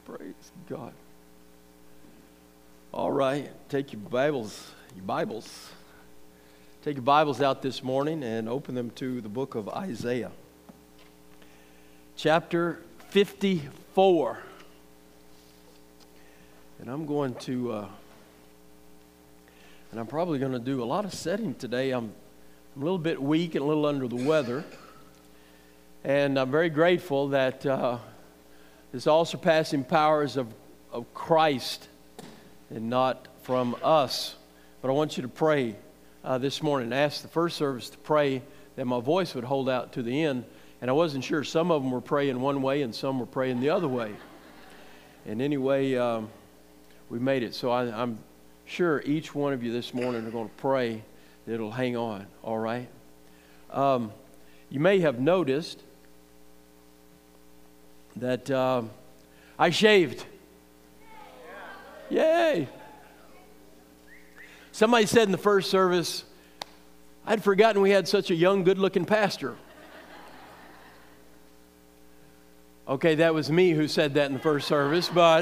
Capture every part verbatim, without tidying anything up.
Praise God. All right, take your Bibles, your Bibles. Take your Bibles out this morning and open them to the book of Isaiah. Chapter fifty-four. And I'm going to, uh, and I'm probably going to do a lot of setting today. I'm, I'm a little bit weak and a little under the weather. And I'm very grateful that uh, this all-surpassing powers of, of Christ and not from us. But I want you to pray uh, this morning. Ask the first service to pray that my voice would hold out to the end. And I wasn't sure. Some of them were praying one way and some were praying the other way. And anyway, um, we made it. So I, I'm sure each one of you this morning are going to pray that it'll hang on. All right? Um, you may have noticed that um, I shaved. Yay! Somebody said in the first service, I'd forgotten we had such a young, good-looking pastor. Okay, that was me who said that in the first service, but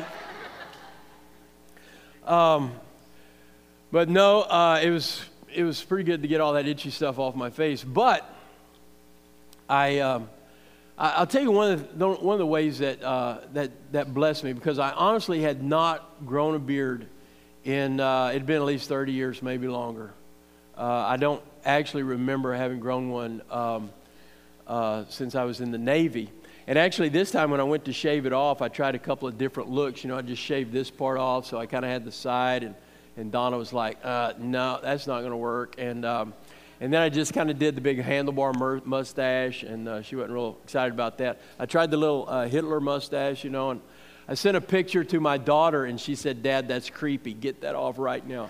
um, but no, uh, it was it was pretty good to get all that itchy stuff off my face. But I. Um, I'll tell you one of the, one of the ways that, uh, that that blessed me, because I honestly had not grown a beard in, uh, it had been at least thirty years, maybe longer. Uh, I don't actually remember having grown one um, uh, since I was in the Navy. And actually this time when I went to shave it off, I tried a couple of different looks. You know, I just shaved this part off, so I kind of had the side, and, and Donna was like, uh, no, that's not going to work. And um, And then I just kind of did the big handlebar mur- mustache, and uh, she wasn't real excited about that. I tried the little uh, Hitler mustache, you know, and I sent a picture to my daughter, and she said, Dad, that's creepy. Get that off right now.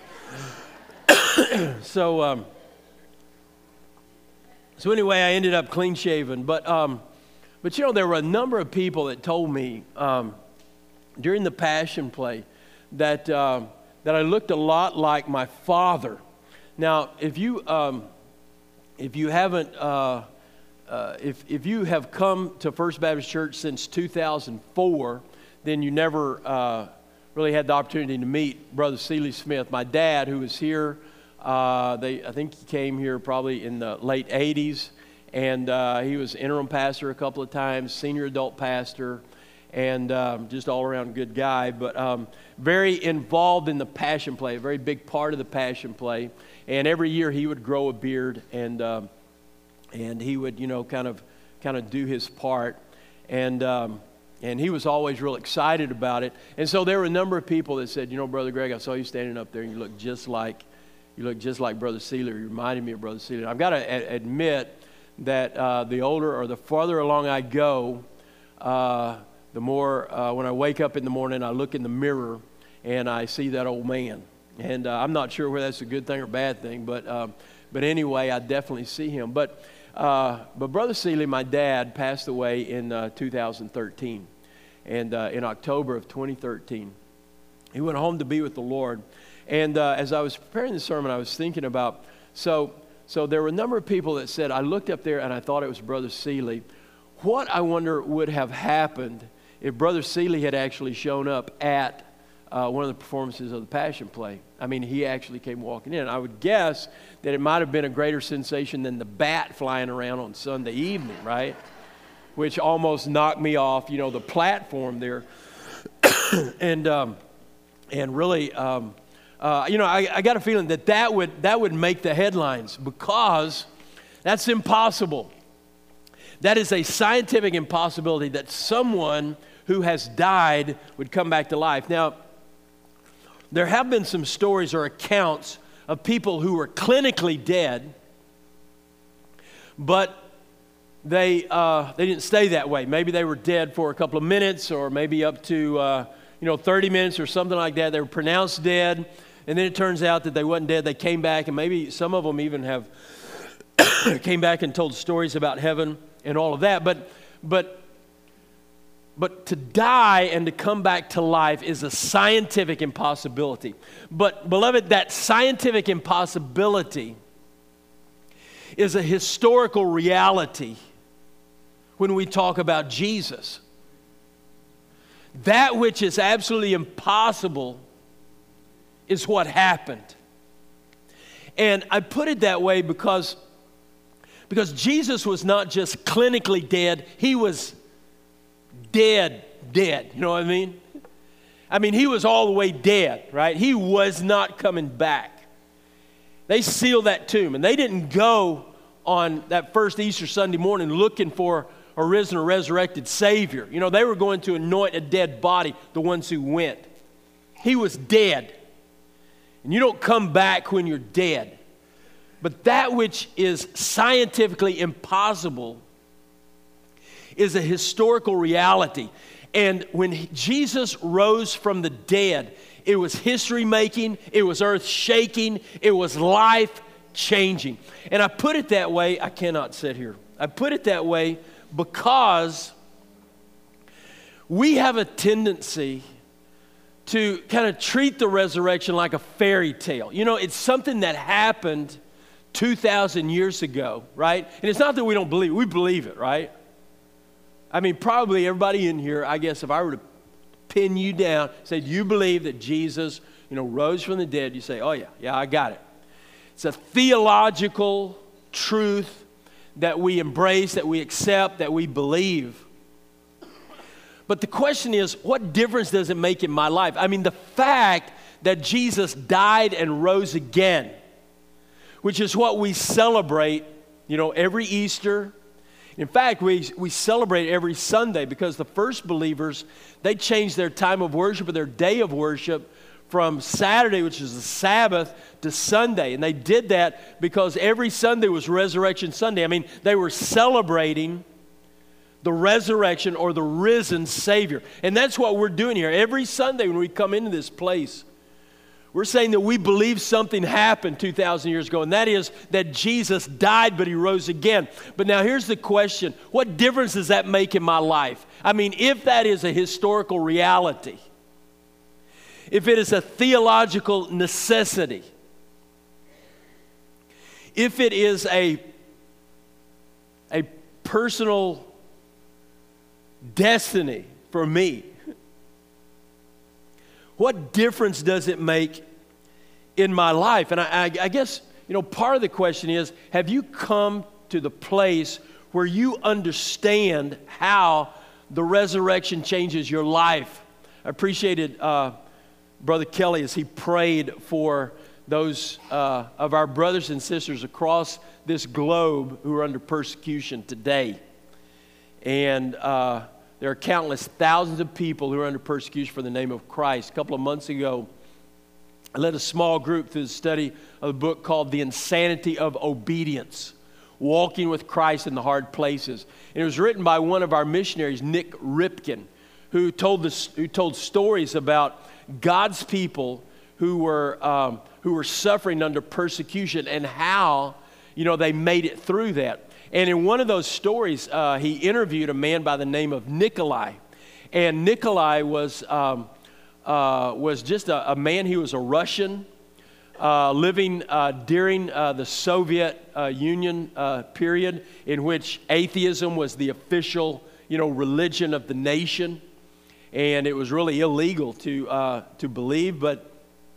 so, um, so anyway, I ended up clean shaven. But, um, but you know, there were a number of people that told me um, during the Passion Play that uh, that I looked a lot like my father. Now, if you um, if you haven't uh, uh, if if you have come to First Baptist Church since two thousand four, then you never uh, really had the opportunity to meet Brother Seeley Smith, my dad, who was here. Uh, they I think he came here probably in the late eighties, and uh, he was interim pastor a couple of times, senior adult pastor, and um, just all around good guy. But um, very involved in the Passion Play, a very big part of the Passion Play. And every year he would grow a beard, and um, and he would, you know, kind of kind of do his part, and um, and he was always real excited about it. And so there were a number of people that said, you know, Brother Greg, I saw you standing up there, and you look just like you look just like Brother Seeley. You reminded me of Brother Seeley. I've got to a- admit that uh, the older or the farther along I go, uh, the more uh, when I wake up in the morning, I look in the mirror and I see that old man. And uh, I'm not sure whether that's a good thing or bad thing, but um, but anyway, I definitely see him. But uh, but Brother Seeley, my dad, passed away in uh, two thousand thirteen, and uh, in October of twenty thirteen, he went home to be with the Lord. And uh, as I was preparing the sermon, I was thinking about so so there were a number of people that said, I looked up there and I thought it was Brother Seeley. What I wonder would have happened if Brother Seeley had actually shown up at Uh, one of the performances of the Passion Play. I mean, he actually came walking in. I would guess that it might have been a greater sensation than the bat flying around on Sunday evening, right? Which almost knocked me off, you know, the platform there. and um, and really, um, uh, you know, I, I got a feeling that that would, that would make the headlines, because that's impossible. That is a scientific impossibility that someone who has died would come back to life. Now, there have been some stories or accounts of people who were clinically dead, but they uh, they didn't stay that way. Maybe they were dead for a couple of minutes, or maybe up to uh, you know thirty minutes or something like that. They were pronounced dead, and then it turns out that they wasn't dead. They came back, and maybe some of them even have came back and told stories about heaven and all of that. But but. But to die and to come back to life is a scientific impossibility. But, beloved, that scientific impossibility is a historical reality when we talk about Jesus. that which is absolutely impossible is what happened. And I put it that way because, because Jesus was not just clinically dead, he was dead, dead. You know what I mean? I mean, he was all the way dead, right? He was not coming back. They sealed that tomb, and they didn't go on that first Easter Sunday morning looking for a risen or resurrected Savior. You know, they were going to anoint a dead body, the ones who went. He was dead. And you don't come back when you're dead. But that which is scientifically impossible is a historical reality. And when he, Jesus rose from the dead, it was history-making, it was earth-shaking, it was life-changing. And I put it that way, I cannot sit here. I put it that way because we have a tendency to kind of treat the resurrection like a fairy tale. You know, it's something that happened two thousand years ago, right? And it's not that we don't believe it, we believe it, right? I mean, probably everybody in here, I guess if I were to pin you down, say, do you believe that Jesus, you know, rose from the dead? You say, oh yeah, yeah, I got it. It's a theological truth that we embrace, that we accept, that we believe. But the question is, what difference does it make in my life? I mean, the fact that Jesus died and rose again, which is what we celebrate, you know, every Easter. In fact, we, we celebrate every Sunday because the first believers, they changed their time of worship or their day of worship from Saturday, which is the Sabbath, to Sunday. And they did that because every Sunday was Resurrection Sunday. I mean, they were celebrating the resurrection or the risen Savior. And that's what we're doing here. Every Sunday when we come into this place, we're saying that we believe something happened two thousand years ago, and that is that Jesus died, but he rose again. But now here's the question. What difference does that make in my life? I mean, if that is a historical reality, if it is a theological necessity, if it is a, a personal destiny for me, what difference does it make in my life? And I, I, I guess, you know, part of the question is, have you come to the place where you understand how the resurrection changes your life? I appreciated uh, Brother Kelly as he prayed for those uh, of our brothers and sisters across this globe who are under persecution today. And uh, there are countless thousands of people who are under persecution for the name of Christ. A couple of months ago, I led a small group through the study of a book called The Insanity of Obedience, Walking with Christ in the Hard Places. And it was written by one of our missionaries, Nick Ripken, who told, this, who told stories about God's people who were, um, who were suffering under persecution and how, you know, they made it through that. And in one of those stories, uh, he interviewed a man by the name of Nikolai. And Nikolai was, um, uh, was just a, a man, he was a Russian, uh, living uh, during uh, the Soviet uh, Union uh, period in which atheism was the official, you know, religion of the nation. And it was really illegal to, uh, to believe, but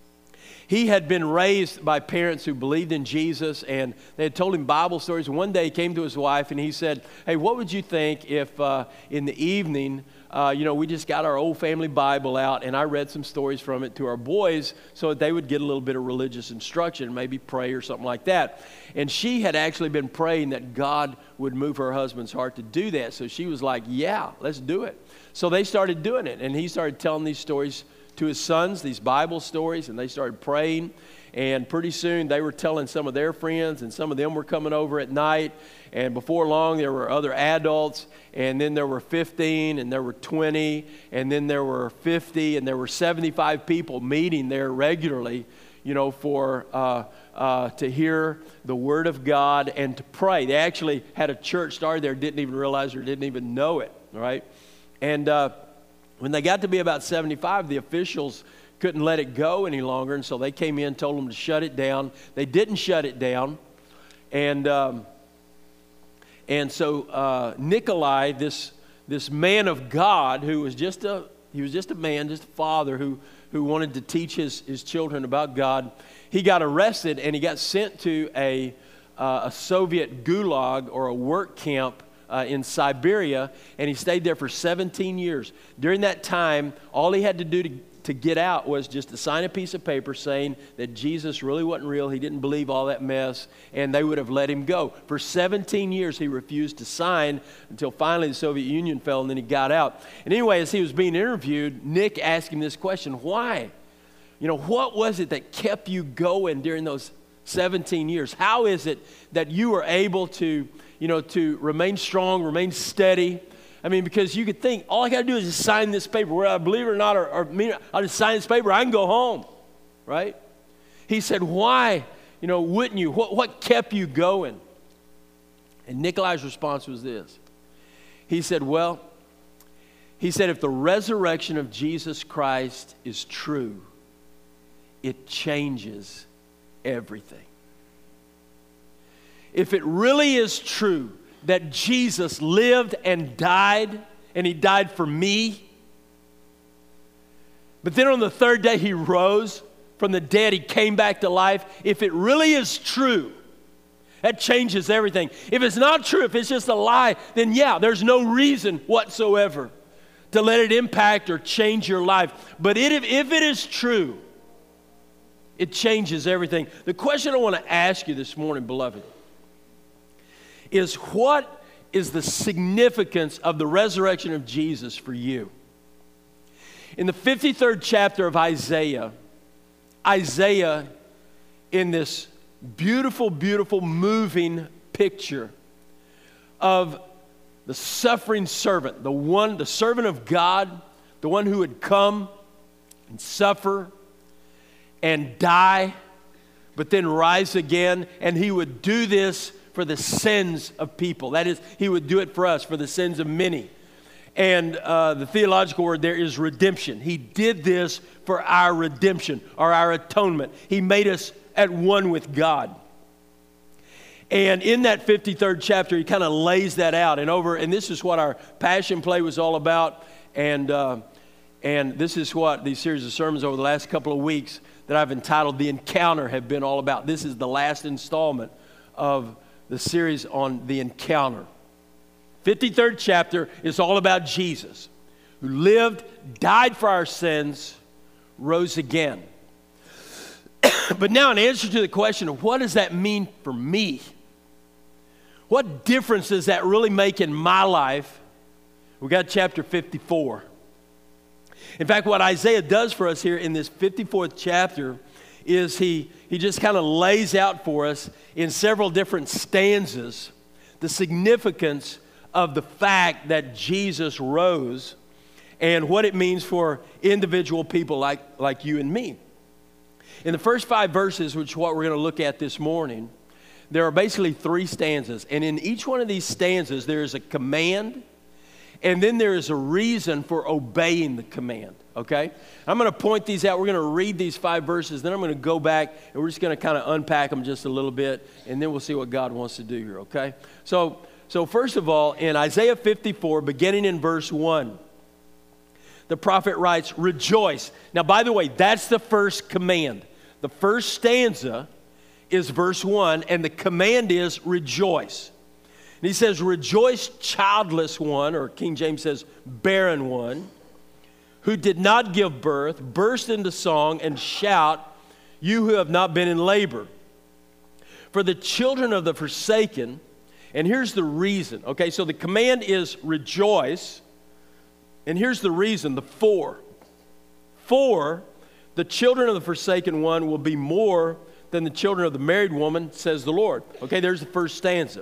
he had been raised by parents who believed in Jesus, and they had told him Bible stories. One day he came to his wife and he said, hey, what would you think if uh, in the evening, uh, you know, we just got our old family Bible out and I read some stories from it to our boys so that they would get a little bit of religious instruction, maybe pray or something like that. And she had actually been praying that God would move her husband's heart to do that. So she was like, yeah, let's do it. So they started doing it, and he started telling these stories to his sons, these Bible stories, and they started praying. And pretty soon they were telling some of their friends, and some of them were coming over at night. And before long, there were other adults, and then there were fifteen, and there were twenty, and then there were fifty, and there were seventy-five people meeting there regularly, you know, for uh, uh, to hear the Word of God and to pray. They actually had a church started there, didn't even realize or didn't even know it, right? And uh, when they got to be about seventy-five, the officials couldn't let it go any longer, and so they came in and told them to shut it down. They didn't shut it down, and um, and so uh, Nikolai, this this man of God, who was just a He was just a man, just a father who, who wanted to teach his, his children about God. He got arrested and he got sent to a, uh, a Soviet gulag or a work camp uh, in Siberia, and he stayed there for seventeen years. During that time, all he had to do to, to get out was just to sign a piece of paper saying that Jesus really wasn't real. He didn't believe all that mess, and they would have let him go. For seventeen years, he refused to sign until finally the Soviet Union fell, and then he got out. And anyway, as he was being interviewed, Nick asked him this question: why? You know, what was it that kept you going during those seventeen years? How is it that you were able to, you know, to remain strong, remain steady? I mean, because you could think, all I got to do is just sign this paper. Whether I believe it or not, or, or mean, I'll just sign this paper, I can go home, right? He said, why, you know, wouldn't you? What, what kept you going? And Nikolai's response was this. He said, well, he said, if the resurrection of Jesus Christ is true, it changes everything. If it really is true that Jesus lived and died, and he died for me, but then on the third day he rose from the dead, he came back to life. If it really is true, that changes everything. If it's not true, if it's just a lie, then yeah, there's no reason whatsoever to let it impact or change your life. But it, if it is true, it changes everything. The question I want to ask you this morning, beloved, is what is the significance of the resurrection of Jesus for you? In the fifty-third chapter of Isaiah, Isaiah, in this beautiful, beautiful, moving picture of the suffering servant, the one, the servant of God, the one who would come and suffer and die, but then rise again, and he would do this for the sins of people. That is, he would do it for us, for the sins of many. And uh, the theological word there is redemption. He did this for our redemption, or our atonement. He made us at one with God. And in that fifty-third chapter, he kind of lays that out. And over, and this is what our Passion Play was all about. And uh, and this is what these series of sermons over the last couple of weeks that I've entitled The Encounter have been all about. This is the last installment of the series on the encounter. fifty-third chapter is all about Jesus, who lived, died for our sins, rose again. But now, in answer to the question of what does that mean for me? What difference does that really make in my life? We got chapter fifty-four. In fact, what Isaiah does for us here in this fifty-fourth chapter is he, he just kind of lays out for us in several different stanzas the significance of the fact that Jesus rose and what it means for individual people like, like you and me. In the first five verses, which is what we're going to look at this morning, there are basically three stanzas. And in each one of these stanzas, there is a command, and then there is a reason for obeying the command, okay? I'm going to point these out. We're going to read these five verses. Then I'm going to go back, and we're just going to kind of unpack them just a little bit, and then we'll see what God wants to do here, okay? So, so first of all, in Isaiah fifty-four, beginning in verse one, the prophet writes, rejoice. Now, by the way, that's the first command. The first stanza is verse one, and the command is rejoice. And he says, rejoice, childless one, or King James says, barren one, who did not give birth, burst into song and shout, you who have not been in labor. For the children of the forsaken, and here's the reason. Okay, so the command is rejoice, and here's the reason, the for. For the children of the forsaken one will be more than the children of the married woman, says the Lord. Okay, there's the first stanza.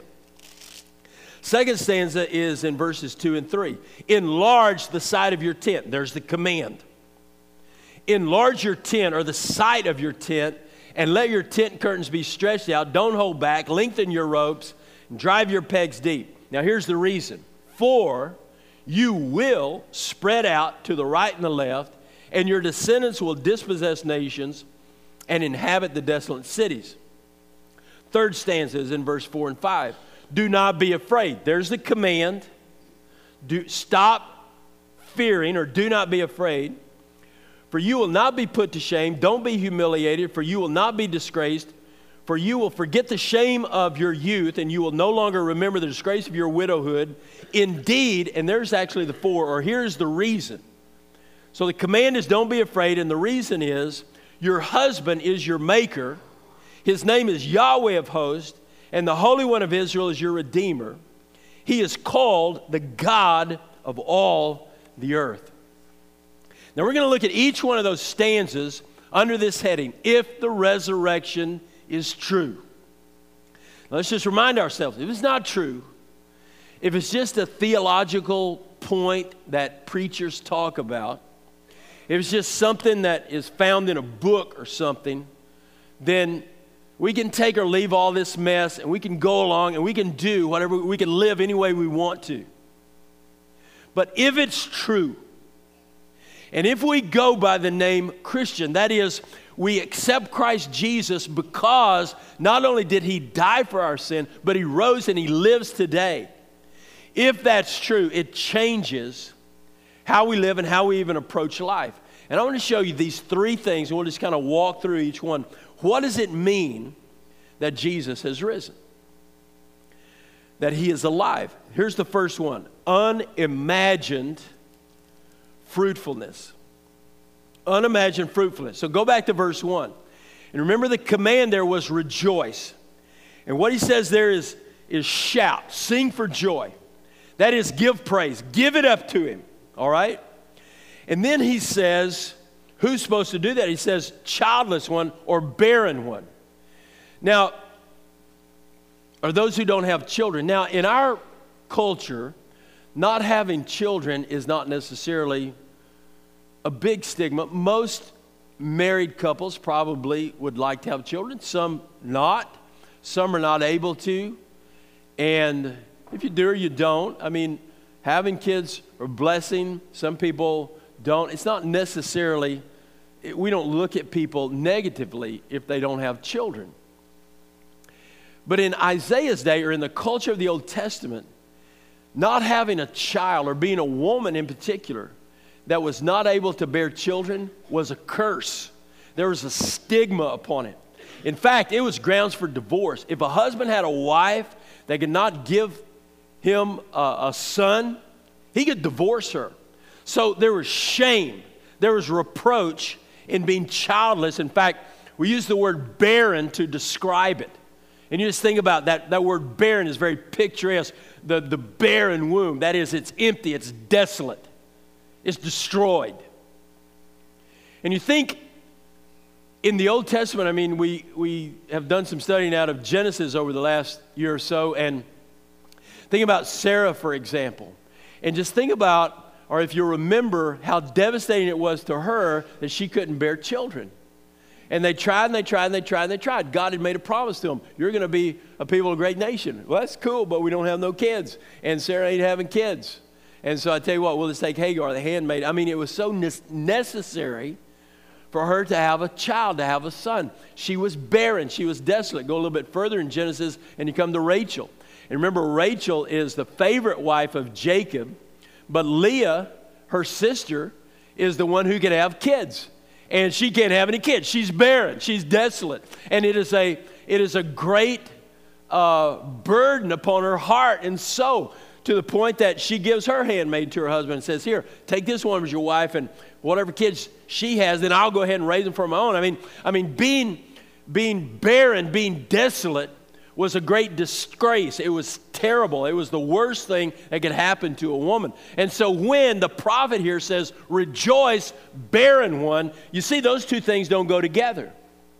Second stanza is in verses two and three. Enlarge the side of your tent. There's the command. Enlarge your tent, or the side of your tent, and let your tent curtains be stretched out. Don't hold back. Lengthen your ropes and drive your pegs deep. Now here's the reason. For you will spread out to the right and the left, and your descendants will dispossess nations and inhabit the desolate cities. Third stanza is in verse four and five. Do not be afraid. There's the command. Do, stop fearing, or do not be afraid, for you will not be put to shame. Don't be humiliated, for you will not be disgraced. For you will forget the shame of your youth, and you will no longer remember the disgrace of your widowhood. Indeed, and there's actually the four, or here's the reason. So the command is don't be afraid, and the reason is your husband is your maker. His name is Yahweh of hosts, and the Holy One of Israel is your Redeemer. He is called the God of all the earth. Now we're going to look at each one of those stanzas under this heading, if the resurrection is true. Now let's just remind ourselves, if it's not true, if it's just a theological point that preachers talk about, if it's just something that is found in a book or something, then we can take or leave all this mess and we can go along and we can do whatever, we can live any way we want to. But if it's true, and if we go by the name Christian, that is, we accept Christ Jesus because not only did he die for our sin, but he rose and he lives today. If that's true, it changes how we live and how we even approach life. And I want to show you these three things, and we'll just kind of walk through each one. What does it mean that Jesus has risen? That he is alive. Here's the first one. Unimagined fruitfulness. Unimagined fruitfulness. So go back to verse one. And remember the command there was rejoice. And what he says there is, is shout, sing for joy. That is give praise, give it up to him, all right? And then he says, who's supposed to do that? He says childless one or barren one. Now, or those who don't have children. Now, in our culture, not having children is not necessarily a big stigma. Most married couples probably would like to have children. Some not. Some are not able to. And if you do or you don't, I mean, having kids are a blessing. Some people don't. It's not necessarily, we don't look at people negatively if they don't have children. But in Isaiah's day, or in the culture of the Old Testament, not having a child, or being a woman in particular, that was not able to bear children was a curse. There was a stigma upon it. In fact, it was grounds for divorce. If a husband had a wife that could not give him a, a son, he could divorce her. So there was shame. There was reproach in being childless. In fact, we use the word barren to describe it. And you just think about that. That word barren is very picturesque. The, the barren womb. That is, it's empty. It's desolate. It's destroyed. And you think in the Old Testament, I mean, we, we have done some studying out of Genesis over the last year or so. And think about Sarah, for example. And just think about, or if you remember, how devastating it was to her that she couldn't bear children. And they tried and they tried and they tried and they tried. God had made a promise to them. You're going to be a people of a great nation. Well, that's cool, but we don't have no kids. And Sarah ain't having kids. And so I tell you what, we'll just take Hagar, the handmaid. I mean, it was so ne- necessary for her to have a child, to have a son. She was barren. She was desolate. Go a little bit further in Genesis and you come to Rachel. And remember, Rachel is the favorite wife of Jacob. But Leah, her sister, is the one who can have kids. And she can't have any kids. She's barren. She's desolate. And it is a, it is a great uh, burden upon her heart and soul, to the point that she gives her handmaid to her husband and says, here, take this one as your wife, and whatever kids she has, then I'll go ahead and raise them for my own. I mean, I mean, being, being barren, being desolate was a great disgrace. It was terrible. It was the worst thing that could happen to a woman. And so when the prophet here says, rejoice, barren one, you see those two things don't go together.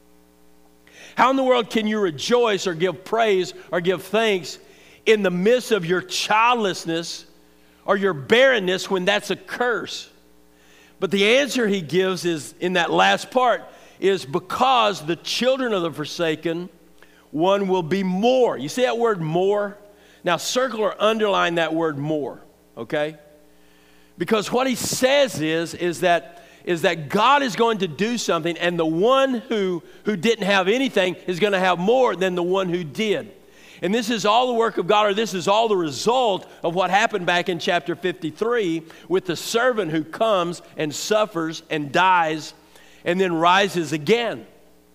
How in the world can you rejoice or give praise or give thanks in the midst of your childlessness or your barrenness when that's a curse? But the answer he gives is, in that last part, is because the children of the forsaken one will be more. You see that word more? Now circle or underline that word more, okay? Because what he says is, is that, is that God is going to do something, and the one who, who didn't have anything is going to have more than the one who did. And this is all the work of God, or this is all the result of what happened back in chapter fifty-three with the servant who comes and suffers and dies and then rises again.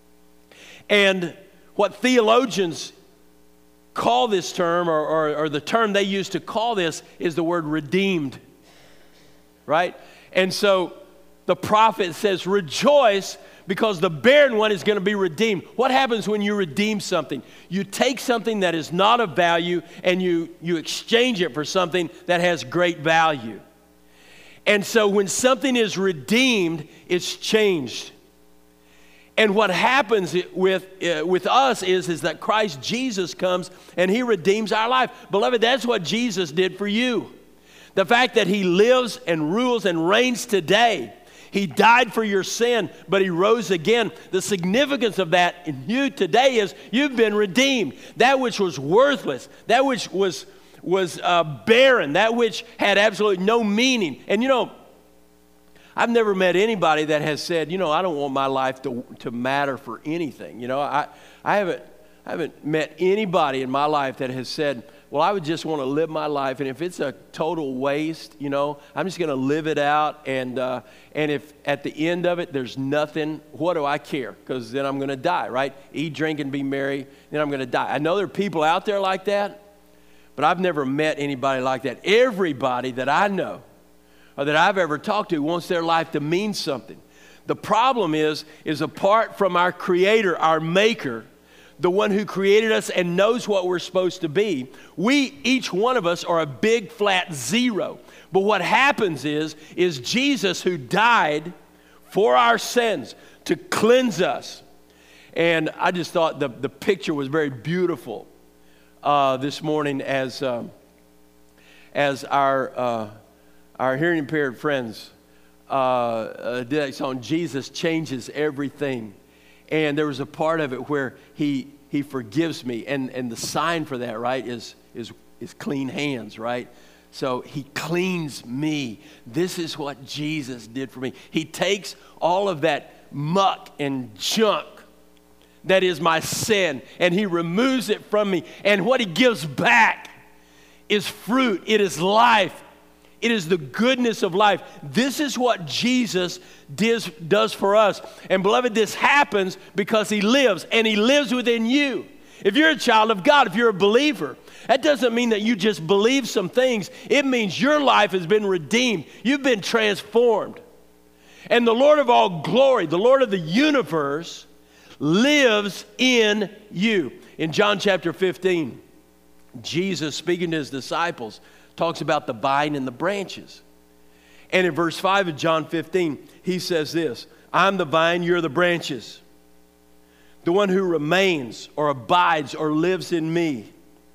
And what theologians call this term, or, or, or the term they use to call this, is the word redeemed, right? And so the prophet says, rejoice, because the barren one is going to be redeemed. What happens when you redeem something? You take something that is not of value and you, you exchange it for something that has great value. And so when something is redeemed, it's changed. And what happens with, uh, with us is, is that Christ Jesus comes and he redeems our life. Beloved, that's what Jesus did for you. The fact that he lives and rules and reigns today. He died for your sin, but he rose again. The significance of that in you today is you've been redeemed. That which was worthless, that which was, was uh, barren, that which had absolutely no meaning. And you know, I've never met anybody that has said, you know, I don't want my life to, to matter for anything. You know, I, I, haven't, I haven't met anybody in my life that has said, well, I would just want to live my life, and if it's a total waste, you know, I'm just going to live it out, and uh, and if at the end of it there's nothing, what do I care? Because then I'm going to die, right? Eat, drink, and be merry, then I'm going to die. I know there are people out there like that, but I've never met anybody like that. Everybody that I know or that I've ever talked to wants their life to mean something. The problem is, is apart from our Creator, our Maker, the one who created us and knows what we're supposed to be, we, each one of us, are a big flat zero. But what happens is, is Jesus, who died for our sins to cleanse us. And I just thought the, the picture was very beautiful uh, this morning as, um, as our, uh, our hearing impaired friends uh, uh, did that song, Jesus Changes Everything. And there was a part of it where he he forgives me. And, and the sign for that, right, is, is, is clean hands, right? So he cleans me. This is what Jesus did for me. He takes all of that muck and junk that is my sin, and he removes it from me. And what he gives back is fruit. It is life. It is the goodness of life. This is what Jesus does, does for us. And beloved, this happens because he lives, and he lives within you. If you're a child of God, if you're a believer, that doesn't mean that you just believe some things. It means your life has been redeemed. You've been transformed. And the Lord of all glory, the Lord of the universe, lives in you. In John chapter fifteen, Jesus, speaking to his disciples, talks about the vine and the branches. And in verse five of John fifteen, he says this, I'm the vine, you're the branches. The one who remains or abides or lives in me,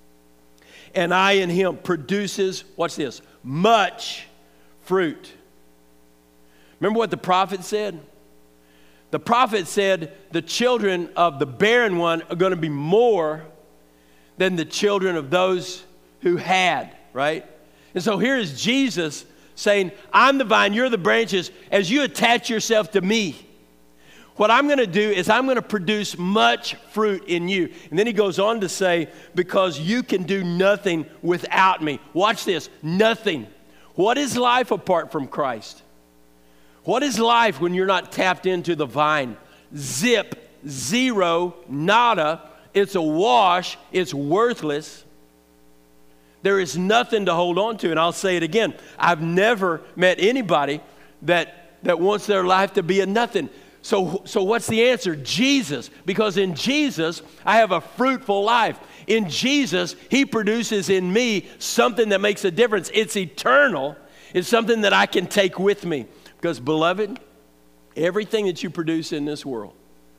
and I in him, produces, watch this, much fruit. Remember what the prophet said? The prophet said the children of the barren one are going to be more than the children of those who had. Right? And so here is Jesus saying, I'm the vine, you're the branches. As you attach yourself to me, what I'm going to do is I'm going to produce much fruit in you. And then he goes on to say, because you can do nothing without me. Watch this, nothing. What is life apart from Christ? What is life when you're not tapped into the vine? Zip, zero, nada. It's a wash. It's worthless. There is nothing to hold on to. And I'll say it again. I've never met anybody that, that wants their life to be a nothing. So, so what's the answer? Jesus. Because in Jesus, I have a fruitful life. In Jesus, he produces in me something that makes a difference. It's eternal. It's something that I can take with me. Because, beloved, everything that you produce in this world,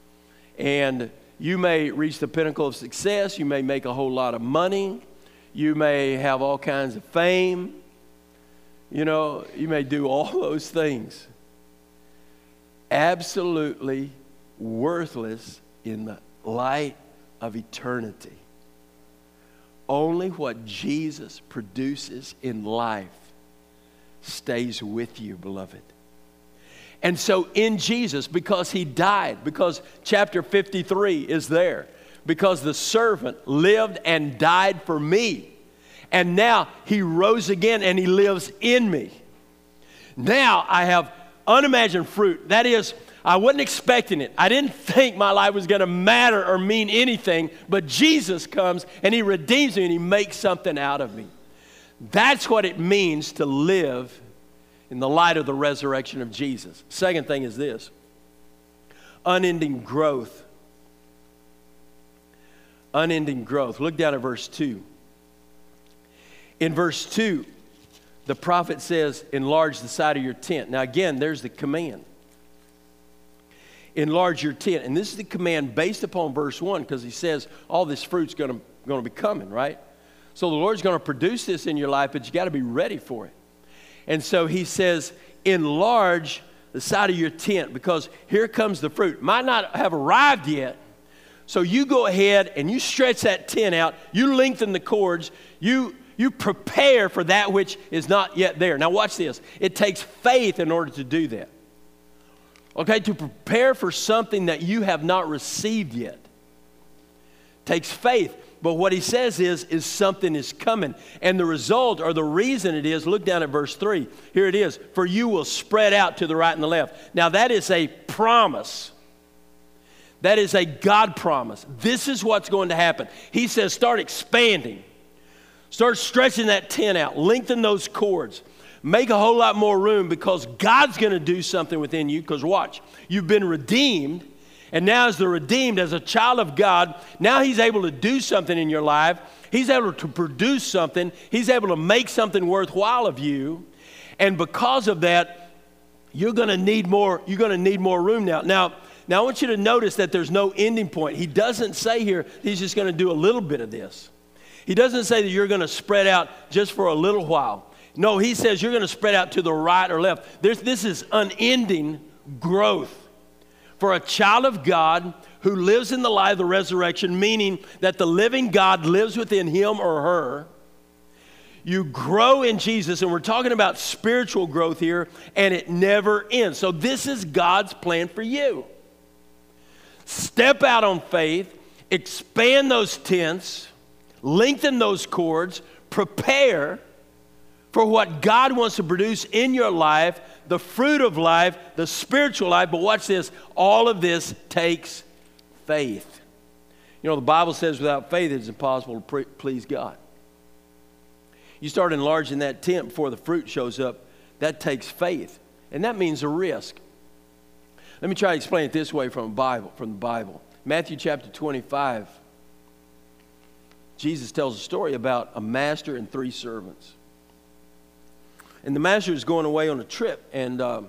and you may reach the pinnacle of success, you may make a whole lot of money, you may have all kinds of fame. You know, you may do all those things. Absolutely worthless in the light of eternity. Only what Jesus produces in life stays with you, beloved. And so in Jesus, because he died, because chapter fifty-three is there, because the servant lived and died for me. And now he rose again and he lives in me. Now I have unimagined fruit. That is, I wasn't expecting it. I didn't think my life was going to matter or mean anything, but Jesus comes and he redeems me and he makes something out of me. That's what it means to live in the light of the resurrection of Jesus. Second thing is this: unending growth. Unending growth. Look down at verse two. In verse two, the prophet says, enlarge the side of your tent. Now again, there's the command. Enlarge your tent. And this is the command based upon verse one, because he says all this fruit's going to, going to be coming, right? So the Lord's going to produce this in your life, but you got to be ready for it. And so he says, enlarge the side of your tent, because here comes the fruit. Might not have arrived yet. So you go ahead and you stretch that tent out. You lengthen the cords. You, you prepare for that which is not yet there. Now watch this. It takes faith in order to do that. Okay, to prepare for something that you have not received yet takes faith. But what he says is, is something is coming. And the result, or the reason it is, look down at verse three. Here it is. For you will spread out to the right and the left. Now that is a promise. That is a God promise. This is what's going to happen. He says, start expanding. Start stretching that tent out. Lengthen those cords. Make a whole lot more room, because God's going to do something within you. Because watch, you've been redeemed. And now as the redeemed, as a child of God, now he's able to do something in your life. He's able to produce something. He's able to make something worthwhile of you. And because of that, you're going to need more, you're going to need more room now. Now, now I want you to notice that there's no ending point. He doesn't say here he's just going to do a little bit of this. He doesn't say that you're going to spread out just for a little while. No, he says you're going to spread out to the right or left. There's, this is unending growth for a child of God who lives in the light of the resurrection, meaning that the living God lives within him or her. You grow in Jesus, and we're talking about spiritual growth here, and it never ends. So this is God's plan for you. Step out on faith, expand those tents, lengthen those cords, prepare for what God wants to produce in your life, the fruit of life, the spiritual life. But watch this, all of this takes faith. You know, the Bible says without faith it's impossible to pre- please God. You start enlarging that tent before the fruit shows up, that takes faith. And that means a risk. Let me try to explain it this way from the Bible. From the Bible. Matthew chapter twenty-five, Jesus tells a story about a master and three servants. And the master is going away on a trip, and um,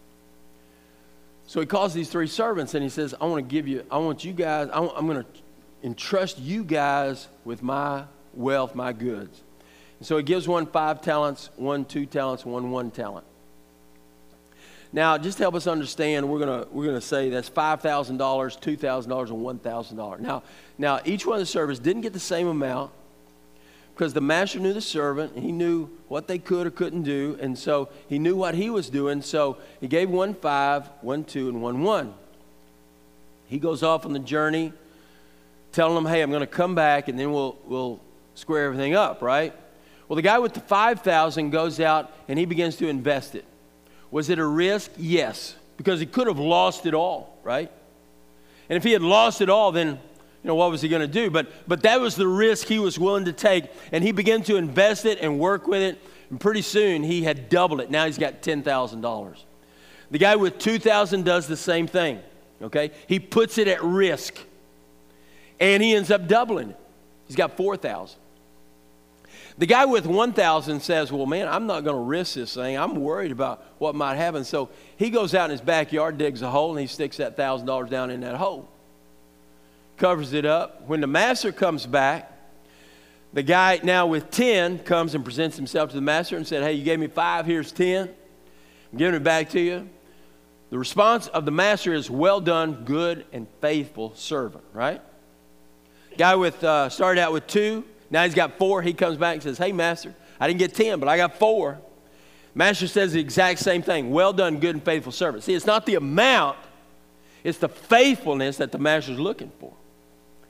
so he calls these three servants and he says, I want to give you, I want you guys, I want, I'm going to entrust you guys with my wealth, my goods. And so he gives one five talents, one two talents, one one talent. Now, just to help us understand, we're going to we're going to say that's five thousand dollars, two thousand dollars, and one thousand dollars. Now, now, each one of the servants didn't get the same amount, because the master knew the servant, and he knew what they could or couldn't do, and so he knew what he was doing. So he gave one five, one two, and one one. He goes off on the journey, telling them, hey, I'm going to come back, and then we'll we'll square everything up, right? Well, the guy with the five thousand goes out, and he begins to invest it. Was it a risk? Yes, because he could have lost it all, right? And if he had lost it all, then, you know, what was he going to do? But but that was the risk he was willing to take. And he began to invest it and work with it. And pretty soon he had doubled it. Now he's got ten thousand dollars. The guy with two thousand dollars does the same thing, okay? He puts it at risk. And he ends up doubling it. He's got four thousand dollars. The guy with one thousand dollars says, well, man, I'm not going to risk this thing. I'm worried about what might happen. So he goes out in his backyard, digs a hole, and he sticks that one thousand dollars down in that hole. Covers it up. When the master comes back, the guy now with ten comes and presents himself to the master and said, hey, you gave me five, here's ten. I'm giving it back to you. The response of the master is, well done, good and faithful servant, right? Guy with uh, started out with two. Now he's got four. He comes back and says, hey, master, I didn't get ten, but I got four. Master says the exact same thing. Well done, good and faithful servant. See, it's not the amount. It's the faithfulness that the master's looking for.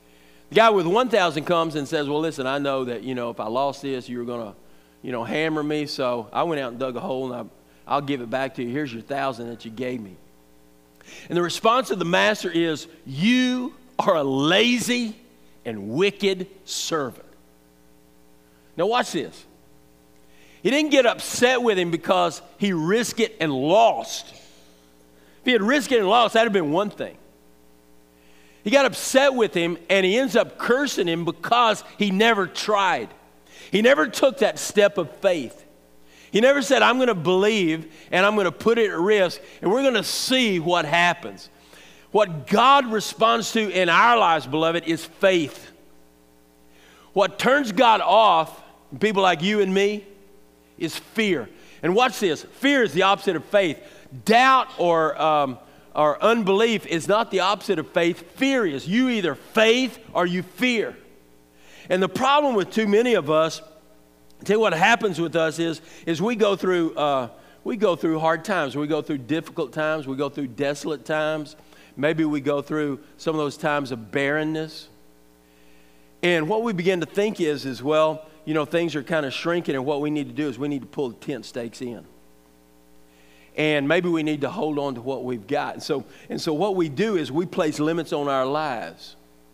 The guy with one thousand comes and says, well, listen, I know that, you know, if I lost this, you were going to, you know, hammer me. So I went out and dug a hole, and I, I'll give it back to you. Here's your thousand that you gave me. And the response of the master is, you are a lazy and wicked servant. Now watch this. He didn't get upset with him because he risked it and lost. If he had risked it and lost, that would have been one thing. He got upset with him, and he ends up cursing him because he never tried. He never took that step of faith. He never said, I'm going to believe, and I'm going to put it at risk, and we're going to see what happens. What God responds to in our lives, beloved, is faith. What turns God off, people like you and me, is fear. And watch this. Fear is the opposite of faith. Doubt or, um, or unbelief is not the opposite of faith. Fear is. You either faith or you fear. And the problem with too many of us, I tell you what happens with us is, is we go through uh, we go through hard times. We go through difficult times. We go through desolate times. Maybe we go through some of those times of barrenness. And what we begin to think is, is well, you know, things are kind of shrinking, and what we need to do is we need to pull the tent stakes in. And maybe we need to hold on to what we've got. And so, and so what we do is we place limits on our lives.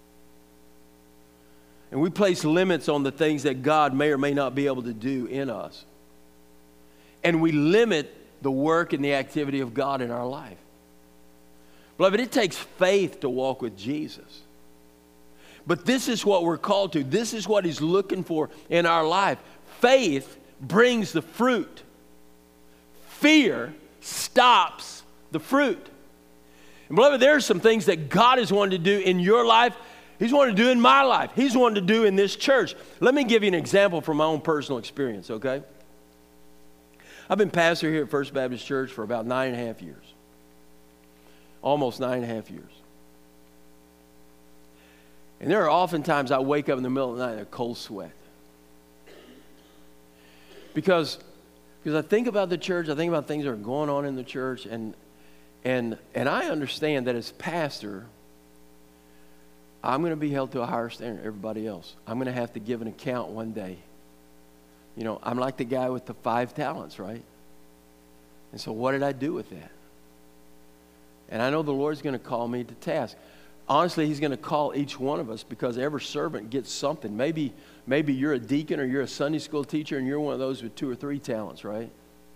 And we place limits on the things that God may or may not be able to do in us. And we limit the work and the activity of God in our life. Beloved, it takes faith to walk with Jesus. But this is what we're called to. This is what He's looking for in our life. Faith brings the fruit. Fear stops the fruit. And beloved, there are some things that God has wanted to do in your life. He's wanted to do in my life. He's wanted to do in this church. Let me give you an example from my own personal experience, okay? I've been pastor here at First Baptist Church for about nine and a half years. Almost nine and a half years. And there are often times I wake up in the middle of the night in a cold sweat. Because, because I think about the church, I think about things that are going on in the church, and, and, and I understand that as pastor, I'm going to be held to a higher standard than everybody else. I'm going to have to give an account one day. You know, I'm like the guy with the five talents, right? And so what did I do with that? And I know the Lord's going to call me to task. Honestly, He's going to call each one of us because every servant gets something. Maybe, maybe you're a deacon or you're a Sunday school teacher and you're one of those with two or three talents, right?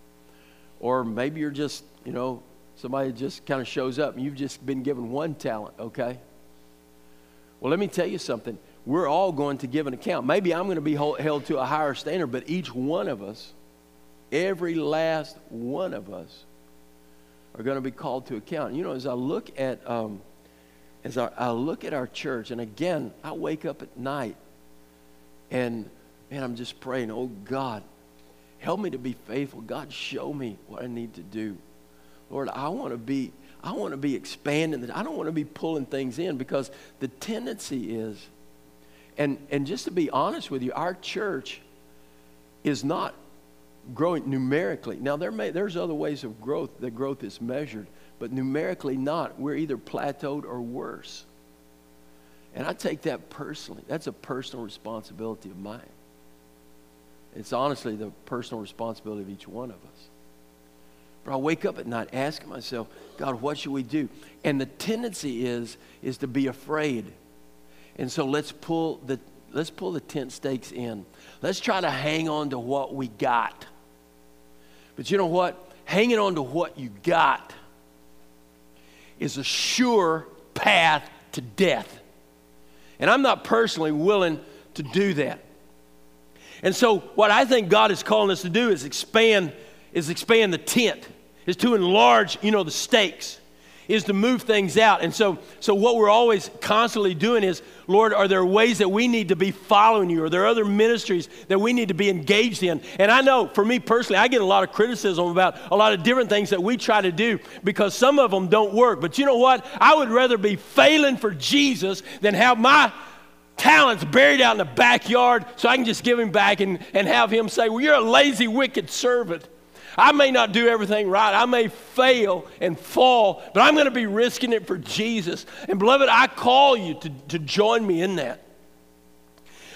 Or maybe you're just, you know, somebody just kind of shows up and you've just been given one talent, okay? Well, let me tell you something. We're all going to give an account. Maybe I'm going to be held to a higher standard, but each one of us, every last one of us, are going to be called to account. You know, as I look at um, as I, I look at our church, and again, I wake up at night, and man, I'm just praying, oh God, help me to be faithful. God, show me what I need to do. Lord, I want to be, I want to be expanding. I don't want to be pulling things in, because the tendency is, and and just to be honest with you, our church is not growing numerically. Now, there may there's other ways of growth that growth is measured, but numerically not. We're either plateaued or worse. And I take that personally. That's a personal responsibility of mine. It's honestly the personal responsibility of each one of us. But I wake up at night asking myself, God, what should we do? And the tendency is is to be afraid. And so let's pull the let's pull the tent stakes in. Let's try to hang on to what we got. But you know what? Hanging on to what you got is a sure path to death. And I'm not personally willing to do that. And so what I think God is calling us to do is expand, is expand the tent, is to enlarge, you know, the stakes, is to move things out. And so, so what we're always constantly doing is, Lord, are there ways that we need to be following you? Are there other ministries that we need to be engaged in? And I know, for me personally, I get a lot of criticism about a lot of different things that we try to do because some of them don't work. But you know what? I would rather be failing for Jesus than have my talents buried out in the backyard so I can just give him back and, and have him say, well, you're a lazy, wicked servant. I may not do everything right. I may fail and fall, but I'm going to be risking it for Jesus. And beloved, I call you to, to join me in that.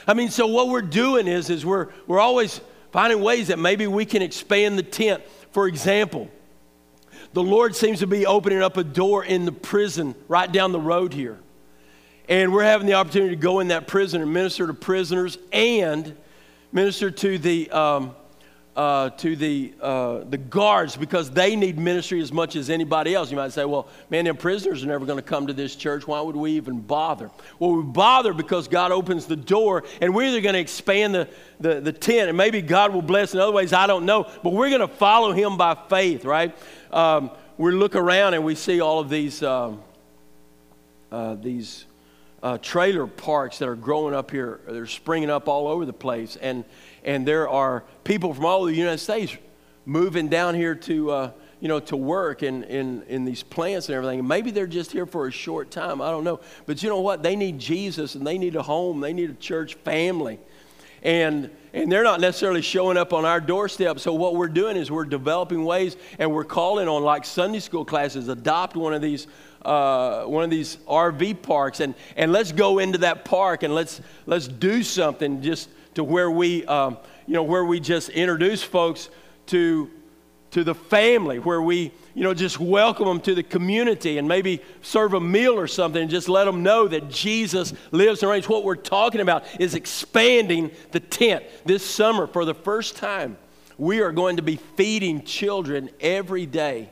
I mean, so what we're doing is, is we're, we're always finding ways that maybe we can expand the tent. For example, the Lord seems to be opening up a door in the prison right down the road here. And we're having the opportunity to go in that prison and minister to prisoners and minister to the um, uh, to the uh, the guards, because they need ministry as much as anybody else. You might say, well, man, them prisoners are never going to come to this church. Why would we even bother? Well, we bother because God opens the door, and we're either going to expand the, the, the tent, and maybe God will bless in other ways, I don't know. But we're going to follow him by faith, right? Um, we look around and we see all of these um, uh, these uh, trailer parks that are growing up here. They're springing up all over the place, and and there are people from all over the United States moving down here to uh, you know to work in, in in these plants and everything. And maybe they're just here for a short time. I don't know, but you know what? They need Jesus, and they need a home. They need a church family, and. And they're not necessarily showing up on our doorstep. So what we're doing is we're developing ways, and we're calling on, like Sunday school classes, adopt one of these uh, one of these R V parks, and and let's go into that park and let's let's do something just to where we um, you know where we just introduce folks to to the family, where we you know just welcome them to the community and maybe serve a meal or something and just let them know that Jesus lives and reigns. What we're talking about is expanding the tent. This summer, for the first time, we are going to be feeding children every day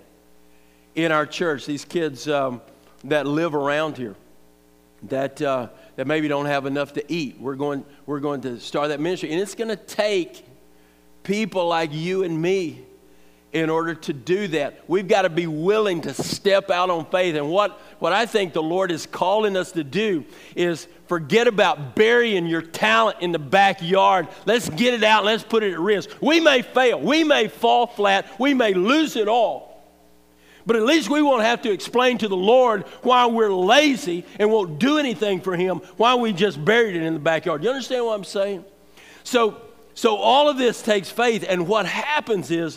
in our church. These kids um, that live around here, that uh, that maybe don't have enough to eat. We're going we're going to start that ministry, and it's going to take people like you and me. In order to do that, we've got to be willing to step out on faith. And what, what I think the Lord is calling us to do is forget about burying your talent in the backyard. Let's get it out and let's put it at risk. We may fail. We may fall flat. We may lose it all. But at least we won't have to explain to the Lord why we're lazy and won't do anything for him, why we just buried it in the backyard. You understand what I'm saying? So, so all of this takes faith. And what happens is,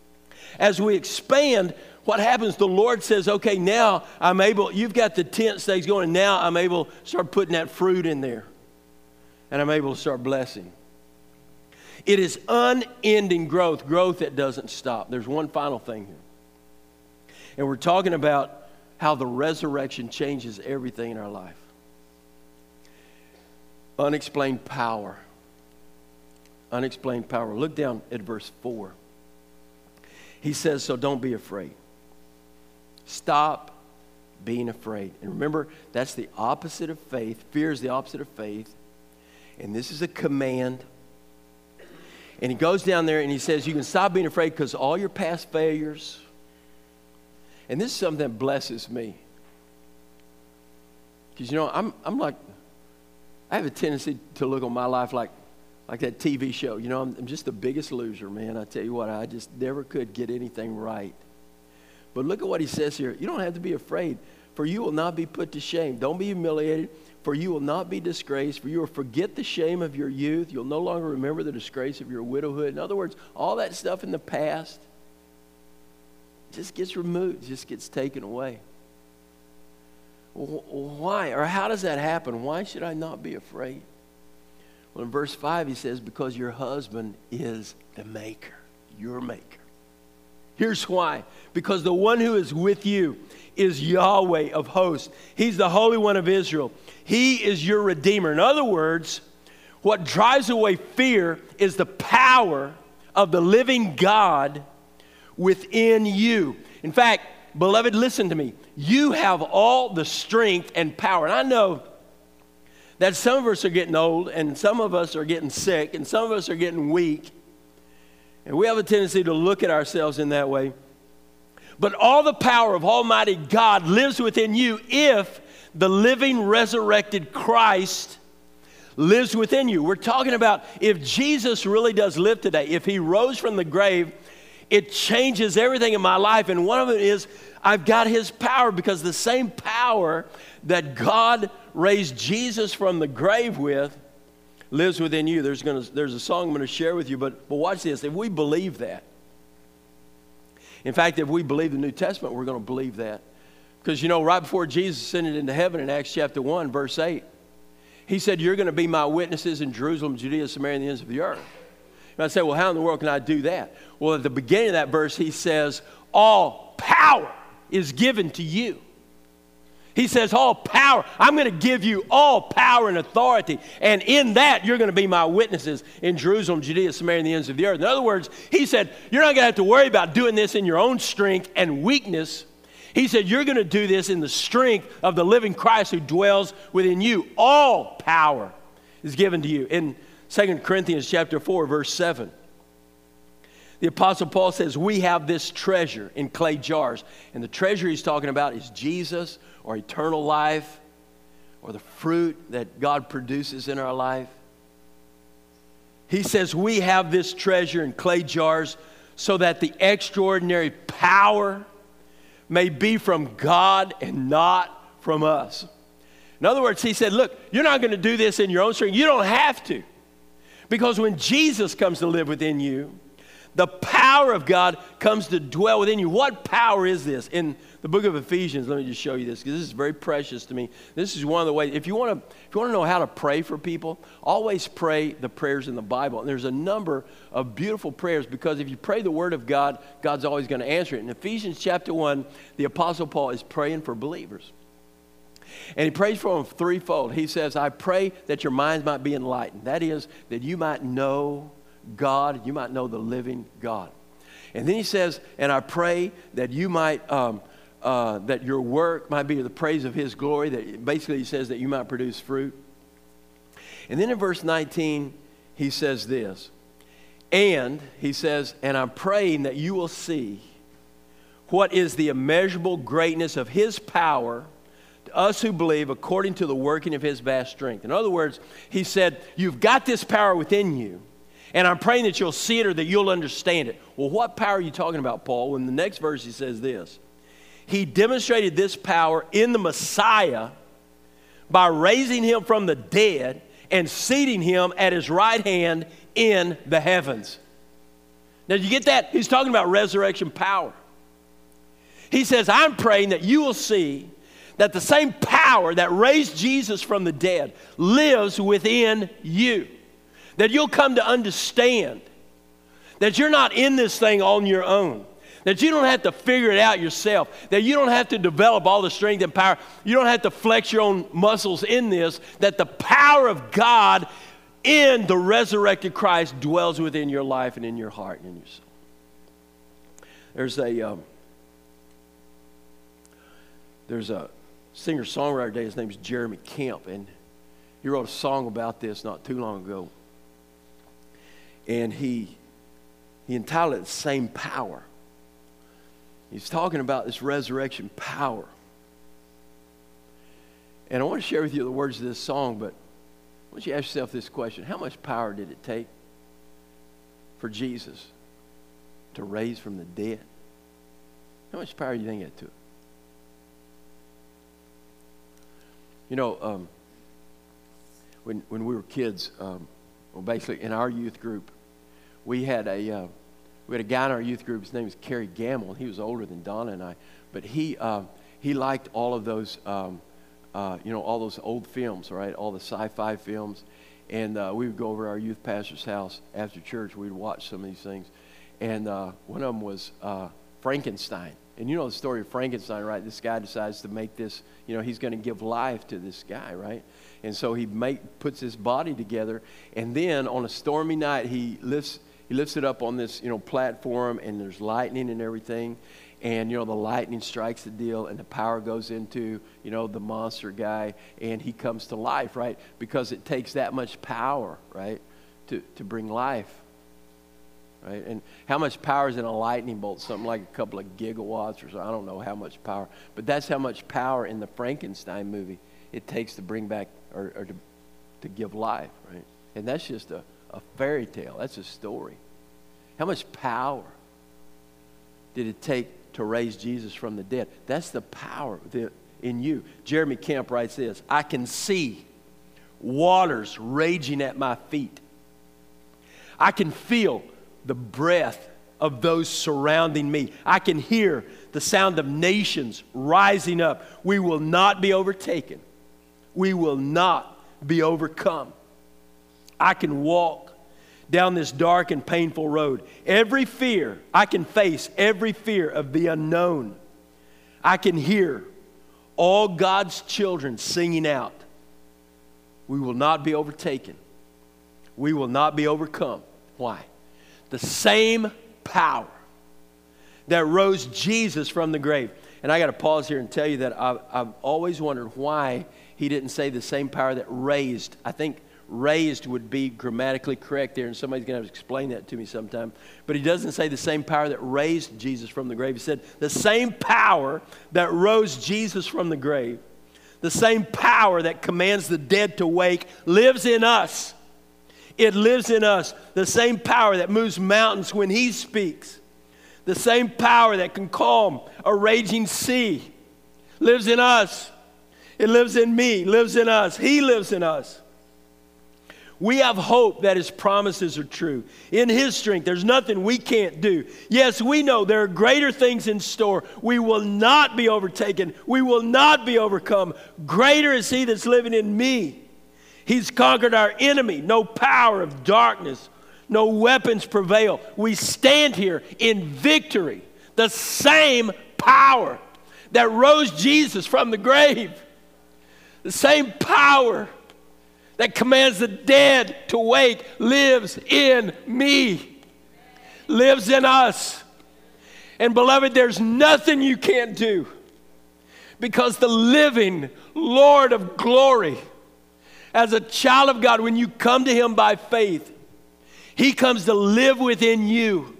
as we expand, what happens, the Lord says, okay, now I'm able, you've got the tent stakes going, and now I'm able to start putting that fruit in there. And I'm able to start blessing. It is unending growth, growth that doesn't stop. There's one final thing here. And we're talking about how the resurrection changes everything in our life. Unexplained power. Unexplained power. Look down at verse four. He says, so don't be afraid. Stop being afraid. And remember, that's the opposite of faith. Fear is the opposite of faith. And this is a command. And he goes down there and he says, you can stop being afraid because all your past failures. And this is something that blesses me. Because, you know, I'm, I'm like, I have a tendency to look on my life like, Like that T V show. You know, I'm, I'm just the biggest loser, man. I tell you what, I just never could get anything right. But look at what he says here. You don't have to be afraid, for you will not be put to shame. Don't be humiliated, for you will not be disgraced. For you will forget the shame of your youth. You'll no longer remember the disgrace of your widowhood. In other words, all that stuff in the past just gets removed, just gets taken away. Well, why? Or how does that happen? Why should I not be afraid? Well, in verse five, he says, because your husband is the maker, your maker. Here's why. Because the one who is with you is Yahweh of hosts. He's the Holy One of Israel. He is your Redeemer. In other words, what drives away fear is the power of the living God within you. In fact, beloved, listen to me. You have all the strength and power. And I know that some of us are getting old, and some of us are getting sick, and some of us are getting weak. And we have a tendency to look at ourselves in that way. But all the power of Almighty God lives within you if the living, resurrected Christ lives within you. We're talking about if Jesus really does live today, if he rose from the grave, it changes everything in my life. And one of it is I've got his power, because the same power that God raised Jesus from the grave with lives within you. There's gonna there's a song I'm going to share with you, but, but watch this. If we believe that, in fact, if we believe the New Testament, we're going to believe that. Because, you know, right before Jesus ascended into heaven in Acts chapter one, verse eight, He said, you're going to be my witnesses in Jerusalem, Judea, Samaria, and the ends of the earth. And I said, well, how in the world can I do that? Well, at the beginning of that verse, he says, all power is given to you. He says, all power. I'm going to give you all power and authority. And in that, you're going to be my witnesses in Jerusalem, Judea, Samaria, and the ends of the earth. In other words, he said, you're not going to have to worry about doing this in your own strength and weakness. He said, you're going to do this in the strength of the living Christ who dwells within you. All power is given to you. In Second Corinthians chapter four, verse seven, the Apostle Paul says, we have this treasure in clay jars. And the treasure he's talking about is Jesus, or eternal life, or the fruit that God produces in our life. He says, we have this treasure in clay jars so that the extraordinary power may be from God and not from us. In other words, he said, look, you're not going to do this in your own strength. You don't have to. Because when Jesus comes to live within you, the power of God comes to dwell within you. What power is this? In the book of Ephesians, let me just show you this, because this is very precious to me. This is one of the ways, if you want to if you want to know how to pray for people, always pray the prayers in the Bible. And there's a number of beautiful prayers, because if you pray the Word of God, God's always going to answer it. In Ephesians chapter one, the Apostle Paul is praying for believers. And he prays for them threefold. He says, I pray that your minds might be enlightened. That is, that you might know God, you might know the living God. And then he says, and I pray that you might, um, uh, that your work might be to the praise of his glory. That basically he says that you might produce fruit. And then in verse nineteen, he says this, and he says, and I'm praying that you will see what is the immeasurable greatness of his power to us who believe, according to the working of his vast strength. In other words, he said, you've got this power within you, and I'm praying that you'll see it or that you'll understand it. Well, what power are you talking about, Paul? In the next verse, he says this. He demonstrated this power in the Messiah by raising him from the dead and seating him at his right hand in the heavens. Now, did you get that? He's talking about resurrection power. He says, I'm praying that you will see that the same power that raised Jesus from the dead lives within you. That you'll come to understand that you're not in this thing on your own. That you don't have to figure it out yourself. That you don't have to develop all the strength and power. You don't have to flex your own muscles in this. That the power of God in the resurrected Christ dwells within your life and in your heart and in your soul. There's a um, there's a singer-songwriter today. His name is Jeremy Camp, and he wrote a song about this not too long ago. And he he entitled it "The Same Power." He's talking about this resurrection power. And I want to share with you the words of this song, but I want you to ask yourself this question. How much power did it take for Jesus to raise from the dead? How much power do you think it took? You know, um, when when we were kids, um, well, basically in our youth group, we had a uh, we had a guy in our youth group. His name was Kerry Gamble. He was older than Donna and I, but he uh, he liked all of those um, uh, you know all those old films, right? All the sci-fi films, and uh, we would go over to our youth pastor's house after church. We'd watch some of these things, and uh, one of them was uh, Frankenstein. And you know the story of Frankenstein, right? This guy decides to make this, you know, he's going to give life to this guy, right? And so he make, puts his body together, and then on a stormy night, he lifts he lifts it up on this, you know, platform, and there's lightning and everything, and, you know, the lightning strikes the deal, and the power goes into, you know, the monster guy, and he comes to life, right? Because it takes that much power, right, to, to bring life. Right? And how much power is in a lightning bolt? Something like a couple of gigawatts or so. I don't know how much power. But that's how much power in the Frankenstein movie it takes to bring back or, or to, to give life. Right? And that's just a, a fairy tale. That's a story. How much power did it take to raise Jesus from the dead? That's the power that in you. Jeremy Camp writes this, I can see waters raging at my feet. I can feel the breath of those surrounding me. I can hear the sound of nations rising up. We will not be overtaken. We will not be overcome. I can walk down this dark and painful road. Every fear, I can face every fear of the unknown. I can hear all God's children singing out, we will not be overtaken. We will not be overcome. Why? The same power that rose Jesus from the grave. And I got to pause here and tell you that I've, I've always wondered why he didn't say the same power that raised. I think raised would be grammatically correct there, and somebody's going to have to explain that to me sometime. But he doesn't say the same power that raised Jesus from the grave. He said the same power that rose Jesus from the grave, the same power that commands the dead to wake, lives in us. It lives in us. The same power that moves mountains when he speaks. The same power that can calm a raging sea lives in us. It lives in me, lives in us. He lives in us. We have hope that his promises are true. In his strength, there's nothing we can't do. Yes, we know there are greater things in store. We will not be overtaken. We will not be overcome. Greater is he that's living in me. He's conquered our enemy. No power of darkness, no weapons prevail. We stand here in victory. The same power that rose Jesus from the grave. The same power that commands the dead to wake lives in me, lives in us. And beloved, there's nothing you can't do, because the living Lord of glory, as a child of God, when you come to him by faith, he comes to live within you,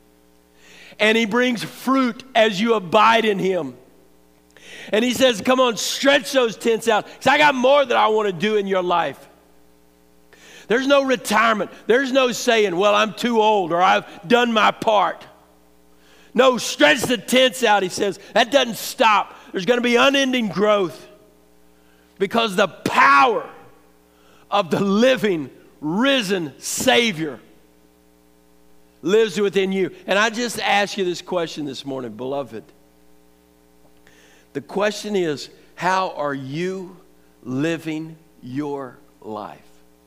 and he brings fruit as you abide in him. And he says, come on, stretch those tents out, because I got more that I want to do in your life. There's no retirement. There's no saying, well, I'm too old or I've done my part. No, stretch the tents out, he says. That doesn't stop. There's going to be unending growth, because the power of the living, risen Savior lives within you. And I just ask you this question this morning, beloved. The question is, how are you living your life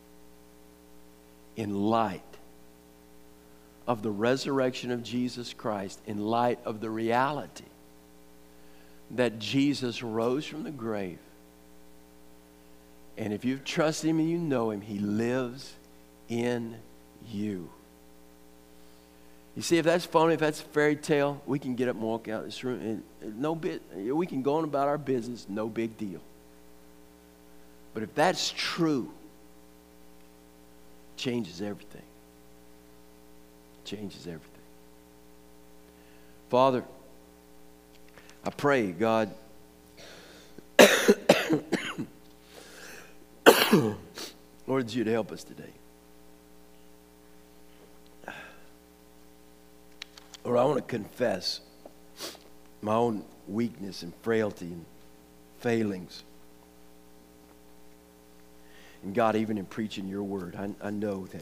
in light of the resurrection of Jesus Christ, in light of the reality that Jesus rose from the grave? And if you've trusted him and you know him, he lives in you. You see, if that's phony, if that's a fairy tale, we can get up and walk out of this room. And, and no bit, we can go on about our business, no big deal. But if that's true, it changes everything. It changes everything. Father, I pray, God, Lord, that you'd help us today. Lord, I want to confess my own weakness and frailty and failings. And God, even in preaching your word, I, I know that,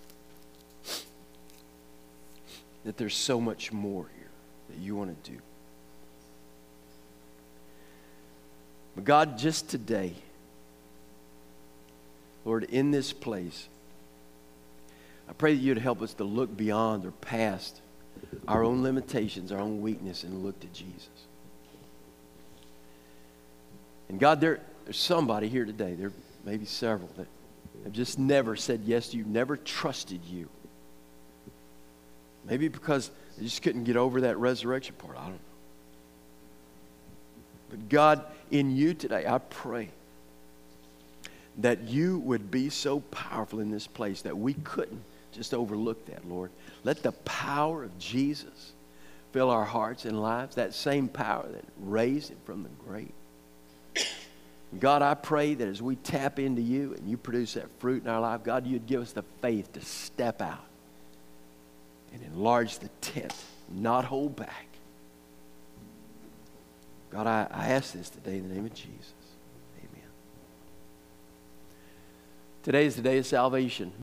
that there's so much more here that you want to do. But God, just today, Lord, in this place, I pray that you'd help us to look beyond or past our own limitations, our own weakness, and look to Jesus. And God, there, there's somebody here today, there may be several, that have just never said yes to you, never trusted you. Maybe because they just couldn't get over that resurrection part. I don't know. But God, in you today, I pray that you would be so powerful in this place that we couldn't just overlook that, Lord. Let the power of Jesus fill our hearts and lives, that same power that raised him from the grave. God, I pray that as we tap into you and you produce that fruit in our life, God, you'd give us the faith to step out and enlarge the tent, not hold back. God, I, I ask this today in the name of Jesus. Amen. Today is the day of salvation.